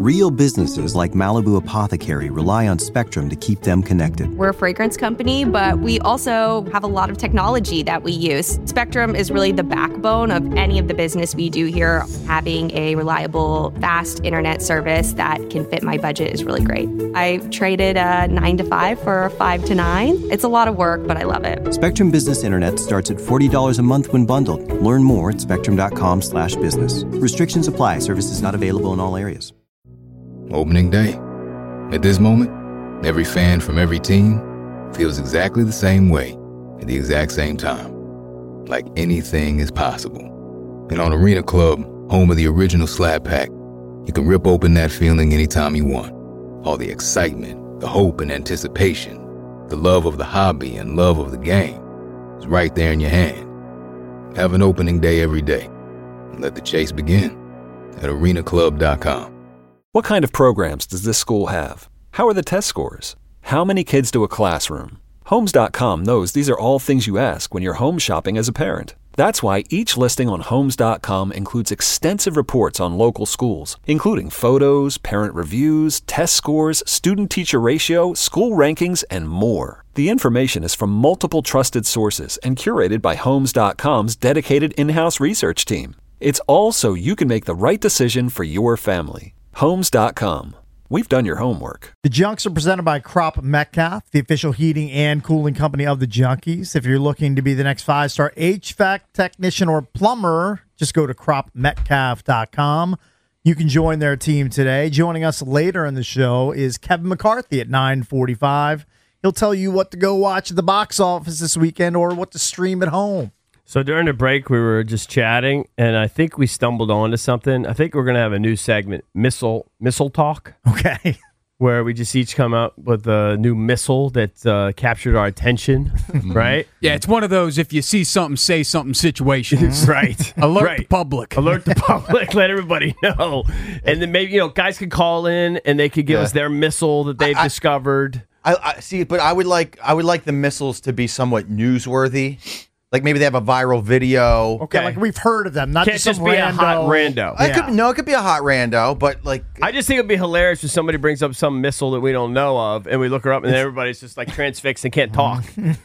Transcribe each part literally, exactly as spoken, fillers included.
Real businesses like Malibu Apothecary rely on Spectrum to keep them connected. We're a fragrance company, but we also have a lot of technology that we use. Spectrum is really the backbone of any of the business we do here. Having a reliable, fast internet service that can fit my budget is really great. I traded a nine to five for a five to nine. It's a lot of work, but I love it. Spectrum Business Internet starts at forty dollars a month when bundled. Learn more at spectrum.com slash business. Restrictions apply. Services not available in all areas. Opening day. At this moment, every fan from every team feels exactly the same way at the exact same time. Like anything is possible. And on Arena Club, home of the original Slab Pack, you can rip open that feeling anytime you want. All the excitement, the hope and anticipation, the love of the hobby and love of the game is right there in your hand. Have an opening day every day. And let the chase begin at arena club dot com. What kind of programs does this school have? How are the test scores? How many kids do a classroom? Homes dot com knows these are all things you ask when you're home shopping as a parent. That's why each listing on Homes dot com includes extensive reports on local schools, including photos, parent reviews, test scores, student-teacher ratio, school rankings, and more. The information is from multiple trusted sources and curated by Homes dot com's dedicated in-house research team. It's all so you can make the right decision for your family. Homes dot com. We've done your homework. The Junks are presented by Crop Metcalf, the official heating and cooling company of the Junkies. If you're looking to be the next five-star H V A C technician or plumber, just go to crop metcalf dot com. You can join their team today. Joining us later in the show is Kevin McCarthy at nine forty-five. He'll tell you what to go watch at the box office this weekend or what to stream at home. So during the break, we were just chatting, and I think we stumbled onto something. I think we're going to have a new segment, Missile Missile Talk. Okay. Where we just each come out with a new missile that uh, captured our attention, right? Yeah, it's one of those if you see something, say something situations. Right. Alert right. the public. Alert the public. Let everybody know. And then maybe, you know, guys could call in and they could give Yeah. us their missile that they've I- I- discovered. I, I see, but I would like I would like the missiles to be somewhat newsworthy. Like maybe they have a viral video. Okay. Yeah, like we've heard of them, not Can't just just some be rando. a hot rando. I Yeah. could no, it could be a hot rando, but like I just think it'd be hilarious if somebody brings up some missile that we don't know of, and we look her up, and then everybody's just like transfixed and can't talk.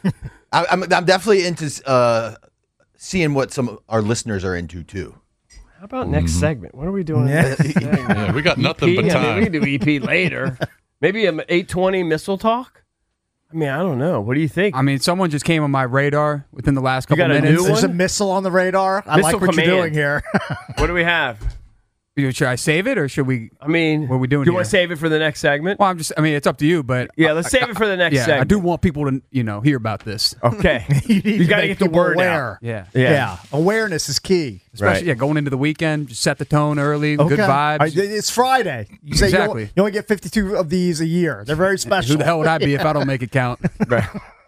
I, I'm I'm definitely into uh, seeing what some of our listeners are into too. How about next segment? What are we doing? Yeah. Next segment? Yeah, we got nothing E P? but I mean, time. we can do E P later. Maybe an eight twenty missile talk? I mean, I don't know. What do you think? I mean, someone just came on my radar within the last couple got a minutes. new There's one? a missile on the radar. I Missile like what command. you're doing here. What do we have? Should I save it or should we? I mean, What are we doing do you here? want to save it for the next segment? Well, I'm just. I mean, it's up to you, but Yeah, let's save it for the next yeah, segment. I do want people to you know hear about this. Okay. you need You to got to make get the people word aware. out. Yeah, Yeah. Yeah. Awareness is key. especially Right. yeah, going into the weekend, just set the tone early, Okay. good vibes. I- It's Friday. You say you Exactly. only, you only get fifty-two of these a year. They're very special. Who the hell would I be if I don't make it count? Right.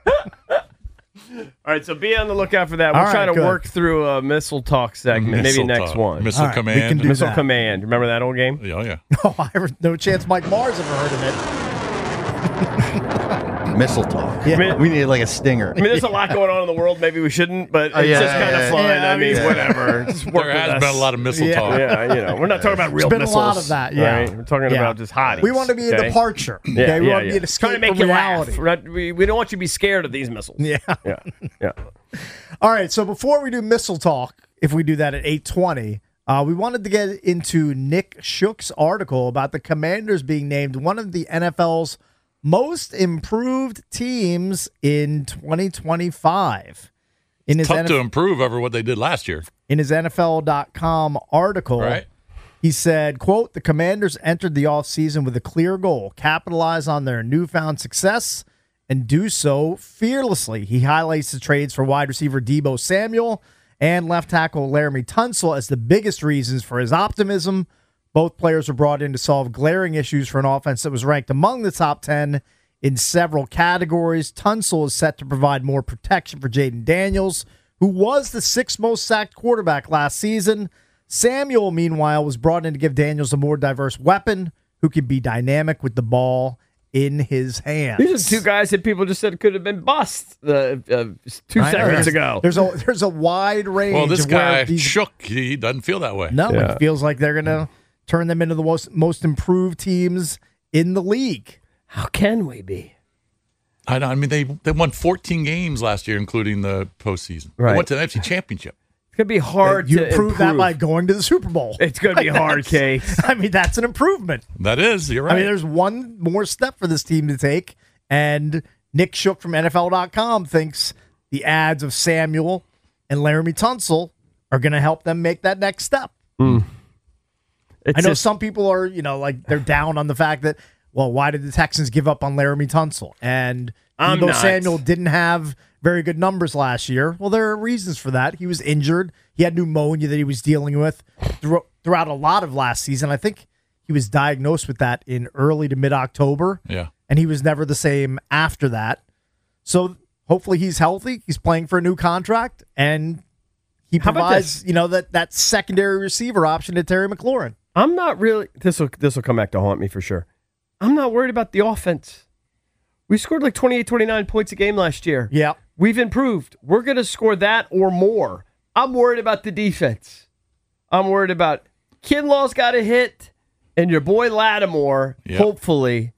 All right, so be on the lookout for that. We're All right, trying to good. work through a missile talk segment. Missile Maybe next talk. one. Missile All right, we command. can do Missile that. Command. Remember that old game? Oh, yeah. Oh, I have no chance Mike Mars ever heard of it. Missile talk. Yeah. We need like a stinger. I mean, there's a lot going on in the world. Maybe we shouldn't, but it's Oh, yeah, just kind of yeah, fun. yeah, I mean, yeah. whatever. Just work There with has us. been a lot of missile Yeah. talk. Yeah, you know, we're not talking about real been a missiles. lot of that, yeah. right? We're talking Yeah. about just hotties. We want to be a okay? departure. Yeah, okay? We yeah, want to yeah. be an escape Trying to make from you reality. laugh. We're not- we, we don't want you to be scared of these missiles. Yeah. Yeah, yeah. All right. So before we do missile talk, if we do that at eight twenty, uh, we wanted to get into Nick Shook's article about the Commanders being named one of the N F L's most improved teams in twenty twenty-five. In his Tough N F- to improve over what they did last year. in his N F L dot com article, Right. he said, quote, the Commanders entered the offseason with a clear goal, capitalize on their newfound success and do so fearlessly. He highlights the trades for wide receiver Deebo Samuel and left tackle Laramie Tunsil as the biggest reasons for his optimism. Both players were brought in to solve glaring issues for an offense that was ranked among the top ten in several categories. Tunsil is set to provide more protection for Jaden Daniels, who was the sixth most sacked quarterback last season. Samuel, meanwhile, was brought in to give Daniels a more diverse weapon who can be dynamic with the ball in his hands. These are two guys that people just said could have been bust uh, uh, two I know. seconds There's- ago. There's a there's a wide range. Well, this of where guy, these, Shook, he doesn't feel that way. no, Yeah. it feels like they're gonna turn them into the most, most improved teams in the league. How can we be? I know. I mean, they they won fourteen games last year, including the postseason. Right. They went to the N F C Championship. It's going to be hard You to improve, improve that by going to the Super Bowl. It's going to be Like, hard, that's- Case. I mean, that's an improvement. That is. You're right. I mean, there's one more step for this team to take, and Nick Shook from N F L dot com thinks the ads of Samuel and Laramie Tunsil are going to help them make that next step. Mm. I know some people are, you know, like they're down on the fact that, well, why did the Texans give up on Laramie Tunsil? And I'm Deebo not. Samuel didn't have very good numbers last year. Well, there are reasons for that. He was injured. He had pneumonia that he was dealing with thro- throughout a lot of last season. I think he was diagnosed with that in early to mid-October. Yeah. And he was never the same after that. So hopefully he's healthy. He's playing for a new contract, and he How about provides, this? you know, that that secondary receiver option to Terry McLaurin. I'm not really. This will this will come back to haunt me for sure. I'm not worried about the offense. We scored like twenty-eight, twenty-nine points a game last year. Yeah. We've improved. We're going to score that or more. I'm worried about the defense. I'm worried about Kinlaw's got a hit, and your boy Lattimore, Yep. hopefully,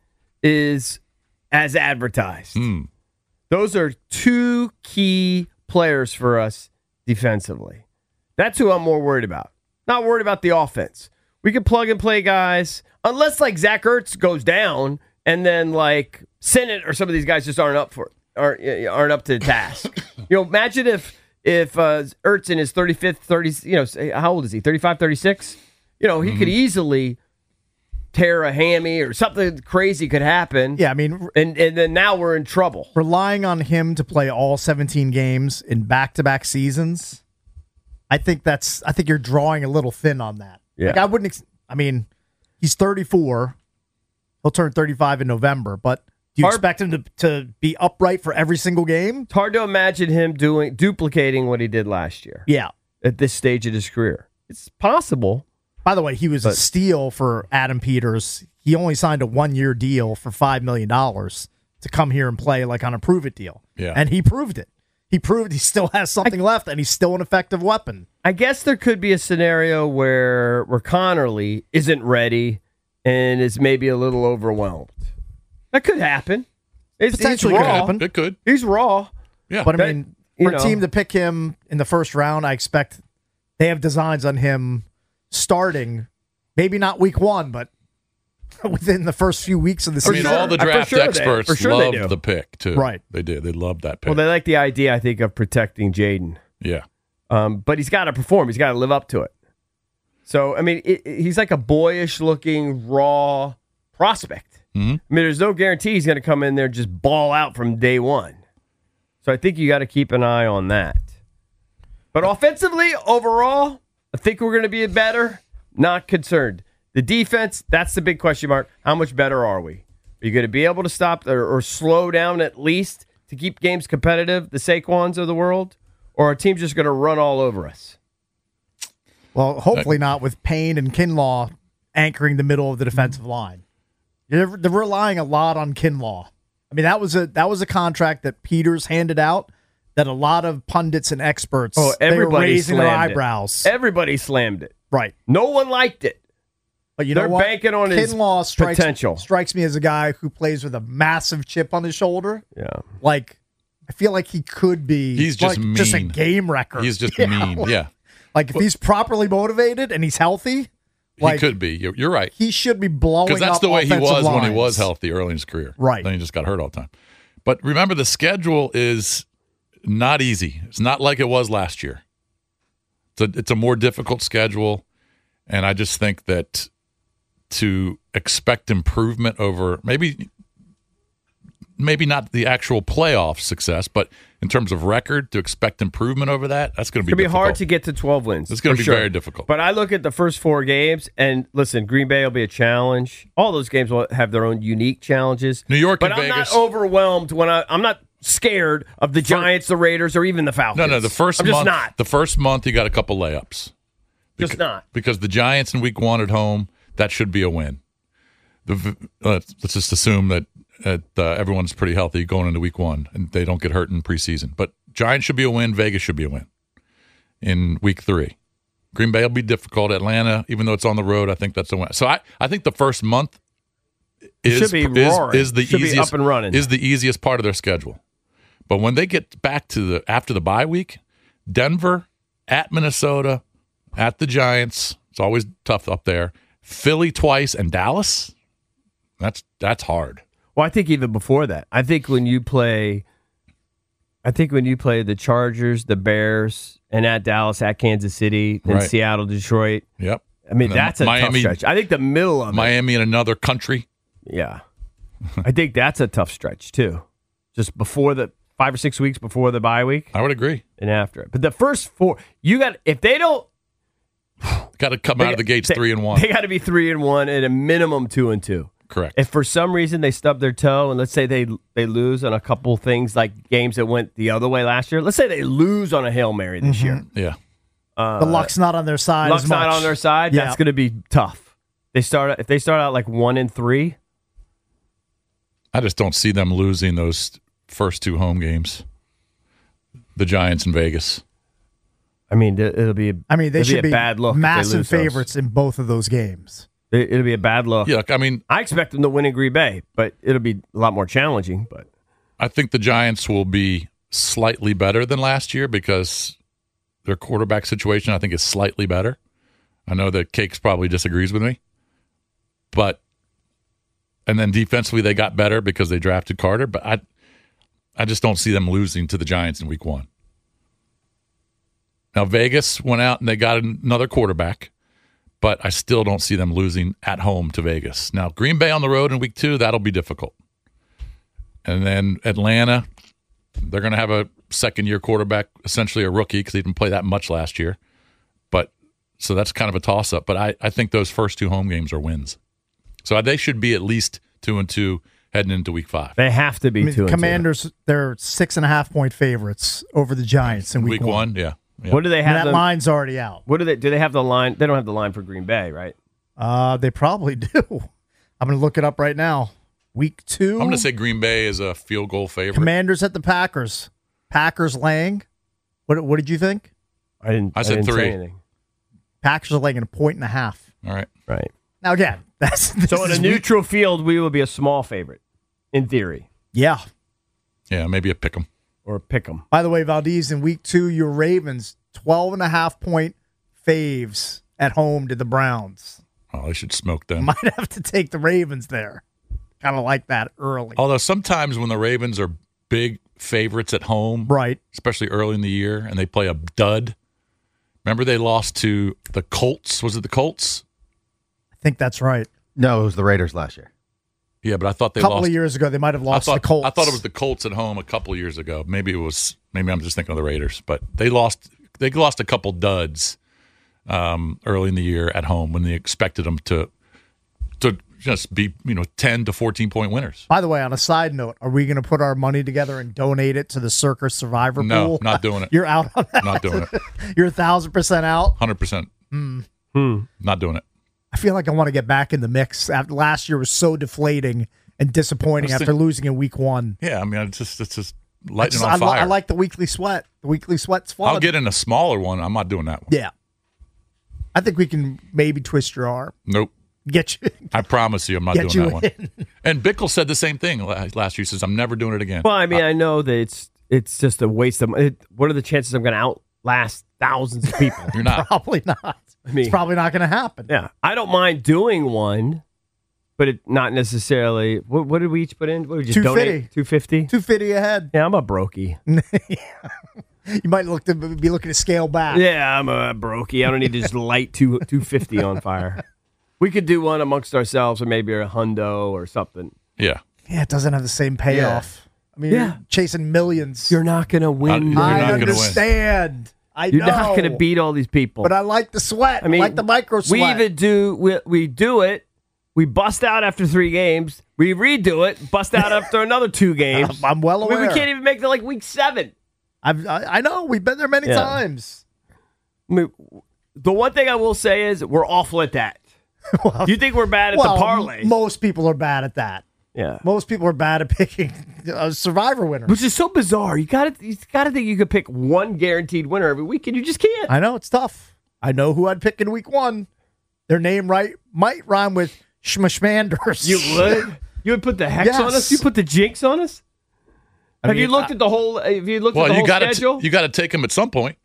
is as advertised. Hmm. Those are two key players for us defensively. That's who I'm more worried about. Not worried about the offense. We can plug and play guys, unless like Zach Ertz goes down, and then like Sennett or some of these guys just aren't up for it, aren't aren't up to the task. You know, imagine if if uh, Ertz in his thirty-fifth, thirty, you know, say, how old is he? thirty-five, thirty-six You know, he Mm-hmm. could easily tear a hammy or something crazy could happen. Yeah, I mean, and and then now we're in trouble. relying on him to play all seventeen games in back-to-back seasons, I think that's I think you're drawing a little thin on that. Yeah. Like I wouldn't ex- I mean, he's thirty-four. He'll turn thirty-five in November, but do you Hard- expect him to, to be upright for every single game? It's hard to imagine him doing duplicating what he did last year Yeah. at this stage of his career. It's possible. By the way, he was a But- steal for Adam Peters. He only signed a one-year deal for five million dollars to come here and play like on a prove-it deal. Yeah. And he proved it. He proved he still has something left, and he's still an effective weapon. I guess there could be a scenario where where Connerly isn't ready and is maybe a little overwhelmed. That could happen. It's, Potentially he's could raw. happen. It could. He's raw. Yeah. But I That- mean, you for a know. team to pick him in the first round, I expect they have designs on him starting, maybe not week one, but within the first few weeks of the I mean, season. all the For draft sure they- experts for sure they loved do. the pick, too. Right. They did. They loved that pick. Well, they like the idea, I think, of protecting Jaden. yeah. Um, but he's got to perform. He's got to live up to it. So, I mean, it, it- he's like a boyish-looking, raw prospect. Mm-hmm. I mean, there's no guarantee he's going to come in there and just ball out from day one. So I think you got to keep an eye on that. But offensively, overall, I think we're going to be better. Not concerned. The defense, that's the big question mark. How much better are we? Are you going to be able to stop or, or slow down at least to keep games competitive, the Saquons of the world? Or are teams just going to run all over us? Well, hopefully not with Payne and Kinlaw anchoring the middle of the defensive line. They're, they're relying a lot on Kinlaw. I mean, that was a that was a contract that Peters handed out that a lot of pundits and experts Oh, they were everybody raising their slammed it. eyebrows. Everybody slammed it. Right. No one liked it. But you They're know what? banking on his Kinlaw strikes, potential. strikes me as a guy who plays with a massive chip on his shoulder. Yeah. Like, I feel like he could be He's just like, just a mean. game wrecker. He's just Yeah, mean. like- Yeah. Like, if he's properly motivated and he's healthy, like, he could be. You're, you're right. he should be blowing Because that's up the way he offensive was when he lines. was healthy early in his career. Right. Then he just got hurt all the time. But remember, the schedule is not easy. It's not like it was last year. It's a, it's a more difficult schedule. And I just think that to expect improvement over maybe maybe not the actual playoff success, but in terms of record, to expect improvement over that, that's going to be It's going to be difficult. hard to get to twelve wins. It's going for to be sure. very difficult. But I look at the first four games, and listen, Green Bay will be a challenge. All those games will have their own unique challenges. New York but and I'm Vegas. not overwhelmed when I, I'm not scared of the Giants, the Raiders, or even the Falcons. No, no. The first I'm just month, not. the first month, you got a couple layups. Just Beca- not. because the Giants in Week One at home, that should be a win. The v- let's, let's just assume that, that uh, everyone's pretty healthy going into Week One and they don't get hurt in preseason. But Giants should be a win. Vegas should be a win in Week Three. Green Bay will be difficult. Atlanta, even though it's on the road, I think that's a win. So I, I think the first month is should be is, roaring. is the Should be easiest up and running. is the easiest part of their schedule. But when they get back to the after the bye week, Denver, at Minnesota, at the Giants, it's always tough up there. Philly twice and Dallas, that's that's hard. Well, I think even before that, I think when you play, I think when you play the Chargers, the Bears, and at Dallas, at Kansas City, then Right. Seattle, Detroit. Yep. I mean, And then that's a Miami- tough stretch. I think the middle of it. Miami in another country. Yeah. I think that's a tough stretch, too. Just before the five or six weeks before the bye week I would agree. and after it. But the first four, you got, if they don't, Got to come out of the gates they- three and one. They got to be three and one and a minimum two and two. Correct. If for some reason they stub their toe and let's say they they lose on a couple things like games that went the other way last year, let's say they lose on a Hail Mary this year. yeah. Uh, The luck's not on their side. luck's as much. not on their side. Yeah. That's going to be tough. They start if they start out like one and three. I just don't see them losing those first two home games. The Giants in Vegas. I mean, it- it'll be. I mean, they it'll should be be a bad look. if they massive lose those. favorites in both of those games. It, it'll be a bad look. Yeah, look, I mean, I expect them to win in Green Bay, but it'll be a lot more challenging. But I think the Giants will be slightly better than last year because their quarterback situation, I think, is slightly better. I know that Cakes probably disagrees with me. But, and then defensively, they got better because they drafted Carter. But I, I just don't see them losing to the Giants in week one. Now, Vegas went out and they got another quarterback, but I still don't see them losing at home to Vegas. Now, Green Bay on the road in week two, that'll be difficult. And then Atlanta, they're going to have a second-year quarterback, essentially a rookie because he didn't play that much last year. But so that's kind of a toss-up. But I, I think those first two home games are wins. So they should be at least two and two heading into week five. they have to be I mean, two. and two. Commanders, they're six and a half point favorites over the Giants in week, Week one, yeah. yeah. What do they And have? that them- line's already out. What do they? Do they have the line? They don't have the line for Green Bay, right? Uh, they probably do. I'm going to look it up right now. Week two. I'm going to say Green Bay is a field goal favorite. Commanders at the Packers. Packers laying. What What did you think? I didn't. I said didn't say three. anything. Packers are laying a point and a half. All right. Right. Now again, that's this So in a is week- neutral field, we will be a small favorite, in theory, Yeah. Yeah, maybe a pick 'em. or pick 'em. By the way, Valdez, in week two, your Ravens twelve and a half point faves at home to the Browns. Oh, they should smoke them. Might have to take the Ravens there. Kind of like that early. Although sometimes when the Ravens are big favorites at home, Right. especially early in the year, and they play a dud. Remember they lost to the Colts? Was it the Colts? I think that's right. No, it was the Raiders last year. Yeah, but I thought they A couple lost. of years ago, they might have I lost thought, the Colts. I thought it was the Colts at home a couple of years ago. Maybe it was. Maybe I'm just thinking of the Raiders, but they lost. They lost a couple duds um, early in the year at home when they expected them to to just be, you know, ten to fourteen point winners. By the way, on a side note, are we going to put our money together and donate it to the Circus Survivor No, pool? not doing it. You're out on that. Not doing it. You're a thousand percent out. Hundred percent. Hmm. Not doing it. I feel like I want to get back in the mix. After last year was so deflating and disappointing I was after think- losing in week one. Yeah, I mean, it's just it's just I, lighting just- on I li- fire. I like the weekly sweat. The weekly sweat's fun. I'll get in a smaller one. I'm not doing that one. Yeah. I think we can maybe twist your arm. Nope. Get you. I promise you, I'm not Get doing you that in. one. And Bickle said the same thing la- last year. He says, I'm never doing it again. Well, I mean, I know that it's it's just a waste of. It, what are the chances I'm going to outlast thousands of people? You're not. Probably not. I mean, It's probably not going to happen. yeah, I don't mind doing one, but it not necessarily. What, what did we each put in? What did we just two fifty. donate? Two fifty. two fifty ahead. Yeah, I'm a brokey. You might look to be looking to scale back. Yeah, I'm a brokey. I don't need to just light two two fifty on fire. We could do one amongst ourselves, or maybe a hundo or something. Yeah. Yeah, it doesn't have the same payoff. I mean, Yeah. you're chasing millions. You're not going to win. You're I not gonna win. understand. I You're know. not going to beat all these people. But I like the sweat. I mean, I like the micro We sweat. even do we, we do it. We bust out after three games. We redo it. Bust out after another two games. I'm well I mean, aware. we can't even make it to like week seven. I've, I, I know. We've been there many Yeah. times. I mean, the one thing I will say is we're awful at that. Well, You think we're bad at well, the parlay? m- most people are bad at that. Yeah, Most people are bad at picking uh, survivor winners. which is so bizarre. You got to you got to think you could pick one guaranteed winner every week, and you just can't. I know it's tough. I know who I'd pick in week one. Their name right might rhyme with Schmashmanders. You would? You would put the hex Yes. on us? You put the jinx on us? I have mean, you looked I- at the whole? Have you looked Well, at the you whole got to schedule? you got to take him at some point.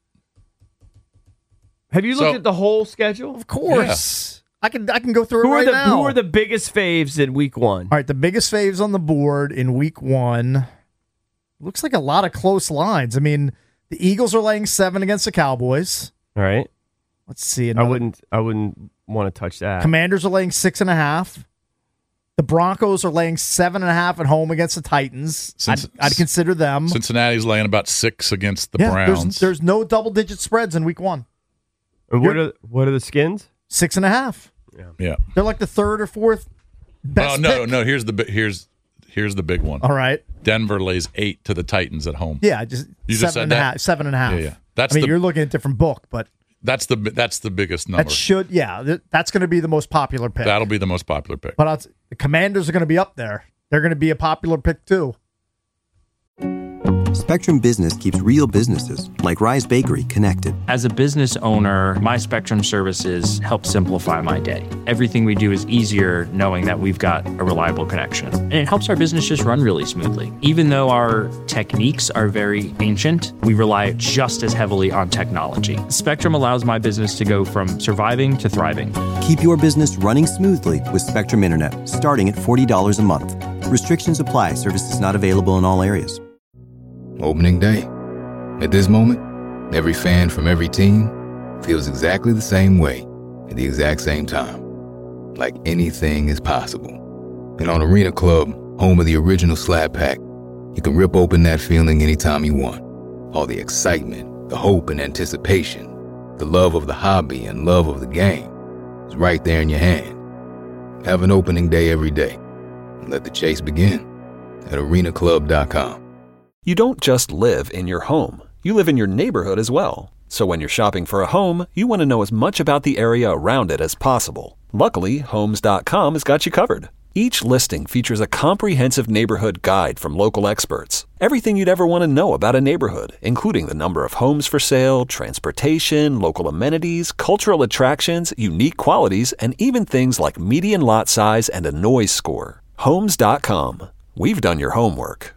have you looked so- at the whole schedule? Of course. I can I can go through it Who right are the now. Who are the biggest faves in week one? All right, the biggest faves on the board in week one. Looks like a lot of close lines. I mean, the Eagles are laying seven against the Cowboys. All right, Let's see. I another- wouldn't. I wouldn't want to touch that. Commanders are laying six and a half. The Broncos are laying seven and a half at home against the Titans. I'd, Since- I'd consider them. Cincinnati's laying about six against the yeah, Browns. there's, there's no double digit spreads in week one. And what are what are the Skins? Six and a half. yeah. They're like the third or fourth best Oh no, pick. no. Here's the bi- here's here's the big one. All right. Denver lays eight to the Titans at home. Yeah, just You seven just said and a that? half- Seven and a half. Yeah, yeah. That's I mean, the- you're looking at a different book, but That's the that's the biggest number. that should, yeah, th- that's going to be the most popular pick. That'll be the most popular pick. But I'll t- the Commanders are going to be up there. They're going to be a popular pick too. Spectrum Business keeps real businesses, like Rise Bakery, connected. As a business owner, my Spectrum services help simplify my day. Everything we do is easier knowing that we've got a reliable connection. And it helps our business just run really smoothly. Even though our techniques are very ancient, we rely just as heavily on technology. Spectrum allows my business to go from surviving to thriving. Keep your business running smoothly with Spectrum Internet, starting at forty dollars a month. Restrictions apply. Services not available in all areas. Opening day. At this moment, every fan from every team feels exactly the same way at the exact same time. Like anything is possible. And on Arena Club, home of the original Slab Pack, you can rip open that feeling anytime you want. All the excitement, the hope and anticipation, the love of the hobby and love of the game is right there in your hand. Have an opening day every day. And let the chase begin at arena club dot com. You don't just live in your home, you live in your neighborhood as well. So when you're shopping for a home, you want to know as much about the area around it as possible. Luckily, homes dot com has got you covered. Each listing features a comprehensive neighborhood guide from local experts. Everything you'd ever want to know about a neighborhood, including the number of homes for sale, transportation, local amenities, cultural attractions, unique qualities, and even things like median lot size and a noise score. homes dot com. We've done your homework.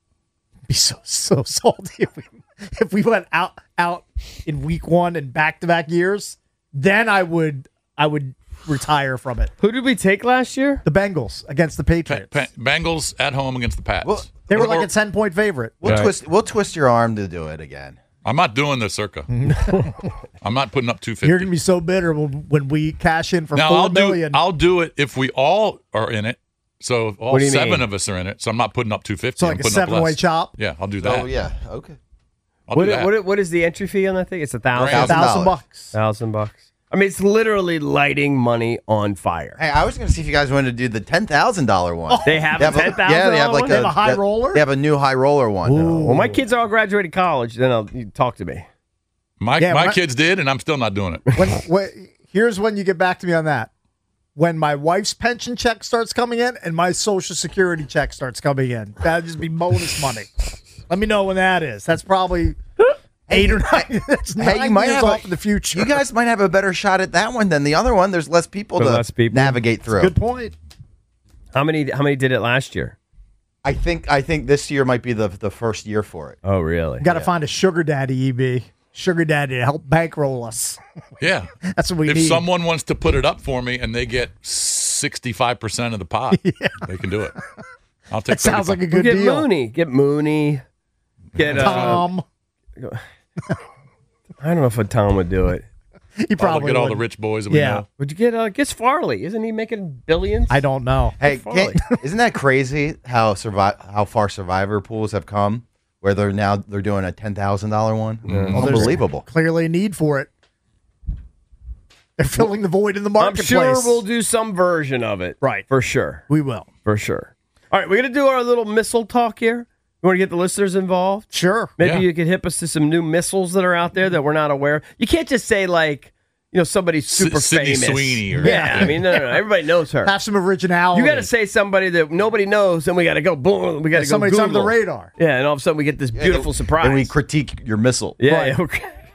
Be so so salty if we if we went out out in week one and back to back years. Then I would I would retire from it. Who did we take last year? The Bengals against the Pa- Patriots. Pa- Bengals at home against the Pats. Well, They were Or- like a ten point favorite. We'll Right. twist. We'll twist your arm to do it again. I'm not doing the circa. I'm not putting up two fifty. You're gonna be so bitter when, when we cash in for now four I'll do million. I'll do it if we all are in it. So if all What do you seven mean? of us are in it. So I'm not putting up two fifty. so I'm like a putting up seven way less. chop. Yeah, I'll do that. Oh yeah. Okay. I'll What, do that. what, what is the entry fee on that thing? It's a thousand. Grand. Thousand bucks. Thousand bucks. I mean, it's literally lighting money on fire. Hey, I was going to see if you guys wanted to do the ten thousand dollar one. They have a ten thousand Yeah, they have like one? They have a high roller? They have a new high roller one. Ooh. Well, my kids all graduated college. Then I'll you talk to me. My Yeah, my when I- kids did, and I'm still not doing it. When, when here's when you get back to me on that. When my wife's pension check starts coming in and my Social Security check starts coming in, that'd just be bonus money. Let me know when that is. That's probably eight or nine. That's Hey, nine you might years have off a, in the future. You guys might have a better shot at that one than the other one. There's less people There's to less people. navigate through. Good point. How many? How many did it last year? I think I think this year might be the the first year for it. Oh, really? Got to find a sugar daddy, E B. Sugar daddy to help bankroll us. Yeah. That's what we if need. someone wants to put it up for me and they get sixty-five percent of the pot, they can do it. I'll take That sounds like a Well, good get deal. Mooney. Get Mooney. Get uh, Tom. I don't know if a Tom would do it. He I'll probably get all would. the rich boys that we Yeah. know. Would you get uh, Guess Farley? Isn't he making billions? I don't know. Hey, Farley. can't- isn't that crazy how survive how far survivor pools have come? Where they're now they're doing a ten thousand dollar one. Well, there's Unbelievable. Clearly a need for it. They're filling the void in the I'm marketplace. sure we'll do some version of it. Right. For sure. We will. For sure. All right, we're going to do our little missile talk here. You want to get the listeners involved? Sure. Maybe Yeah. you could hip us to some new missiles that are out there that we're not aware of. You can't just say, like, you know, somebody's super Sydney famous. Sweeney or- yeah, I mean, no, no, no. Everybody knows her. Have some originality. You got to say somebody that nobody knows, and we got to go boom. We got to go somebody's under the Google. radar. Yeah, and all of a sudden we get this beautiful surprise. And we critique your missile. yeah, Right. yeah, okay.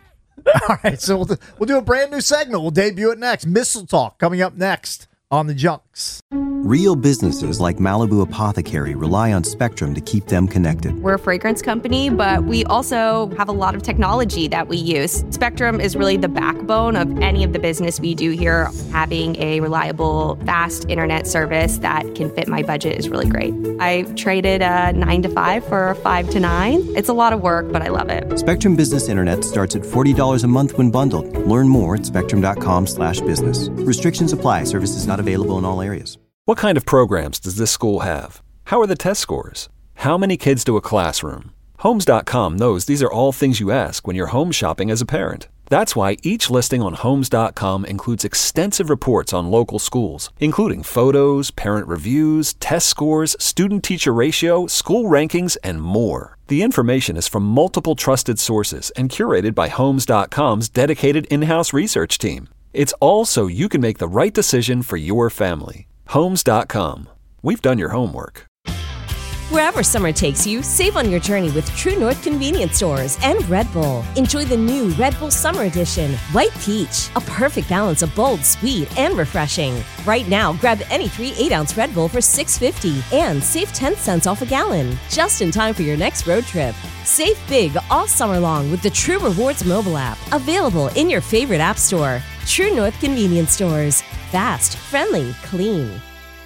All right, so we'll, we'll do a brand new segment. We'll debut it next. Missile Talk coming up next on the Junks. Real businesses like Malibu Apothecary rely on Spectrum to keep them connected. We're a fragrance company, but we also have a lot of technology that we use. Spectrum is really the backbone of any of the business we do here. Having a reliable, fast internet service that can fit my budget is really great. I traded a nine to five for a five to nine. It's a lot of work, but I love it. Spectrum Business Internet starts at forty dollars a month when bundled. Learn more at spectrum.com slash business. Restrictions apply. Services not available in all areas. What kind of programs does this school have? How are the test scores? How many kids do a classroom? Homes dot com knows these are all things you ask when you're home shopping as a parent. That's why each listing on Homes dot com includes extensive reports on local schools, including photos, parent reviews, test scores, student-teacher ratio, school rankings, and more. The information is from multiple trusted sources and curated by Homes dot com's dedicated in-house research team. It's all so you can make the right decision for your family. Homes dot com. We've done your homework. Wherever summer takes you, save on your journey with True North Convenience Stores and Red Bull. Enjoy the new Red Bull Summer Edition, White Peach, a perfect balance of bold, sweet, and refreshing. Right now, grab any three eight-ounce Red Bull for six fifty and save ten cents off a gallon, just in time for your next road trip. Save big all summer long with the True Rewards mobile app, available in your favorite app store. True North Convenience Stores. Fast, friendly, clean.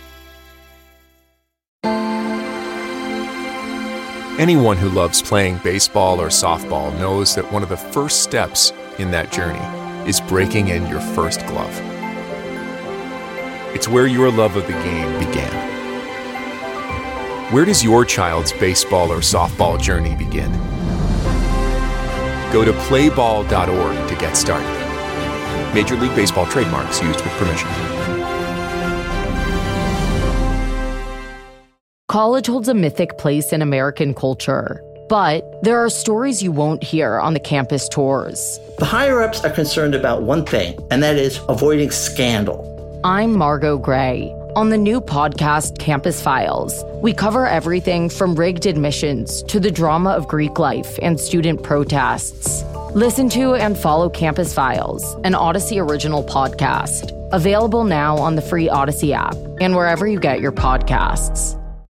Anyone who loves playing baseball or softball knows that one of the first steps in that journey is breaking in your first glove. It's where your love of the game began. Where does your child's baseball or softball journey begin? Go to play ball dot org to get started. Major League Baseball trademarks used with permission. College holds a mythic place in American culture, but there are stories you won't hear on the campus tours. The higher-ups are concerned about one thing, and that is avoiding scandal. I'm Margot Gray. On the new podcast, Campus Files, we cover everything from rigged admissions to the drama of Greek life and student protests. Listen to and follow Campus Files, an Odyssey original podcast. Available now on the free Odyssey app and wherever you get your podcasts.